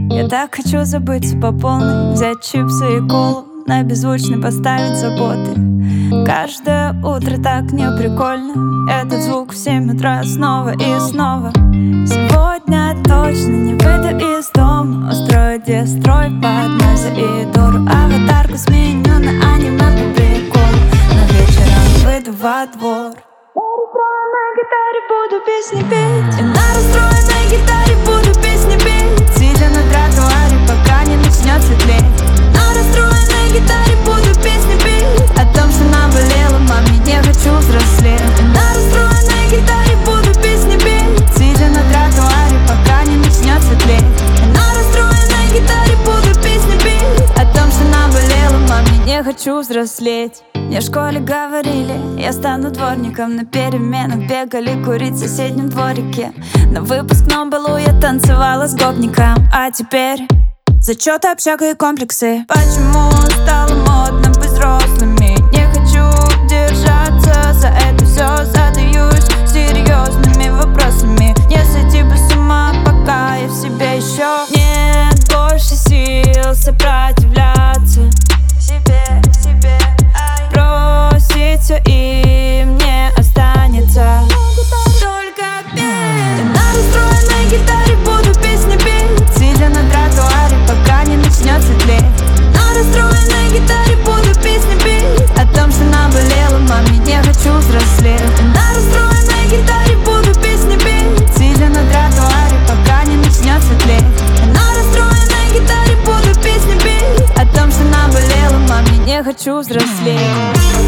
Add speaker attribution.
Speaker 1: Я так хочу забыться по полной, взять чипсы и колу, на беззвучный поставить заботы. Каждое утро так не прикольно, этот звук в 7 утра снова и снова. Сегодня точно не выйду из дома, устрою дестрой под Нойза и Дору. Аватарку сменю на аниме по приколу, но вечером выйду во двор. На гитаре буду песни петь, и на расстроенной гитаре буду песни петь, сидя на тротуаре, пока не начнет светлеть. На расстроенной гитаре буду песни петь о том, что наболело, маме, не хочу взрослеть. И на расстроенной гитаре буду песни петь, сидя на тротуаре, пока не начнет светлеть. И на расстроенной гитаре буду песни петь о том, что наболело, маме, не хочу взрослеть. Мне в школе говорили, я стану дворником. На переменах бегали курить в соседнем дворике. На выпускном балу я танцевала с гопником. А теперь зачеты, общага и комплексы. Почему стало модно быть взрослыми? Не хочу держаться за это все. Задаюсь серьезными вопросами. Не сойти бы с ума, пока я в себе еще. Нет больше сил сопротивляться бросить все, и мне останется только петь. И на расстроенной гитаре буду песни петь, сидя на тротуаре, пока не начнет светлеть. На расстроенной гитаре буду песни петь о том, что наболело, маме, не хочу взрослеть. И на расстроенной гитаре буду песни петь, сидя на тротуаре, пока не начнет светлеть. И на расстроенной гитаре буду песни петь о том, что наболело, маме, не хочу взрослеть.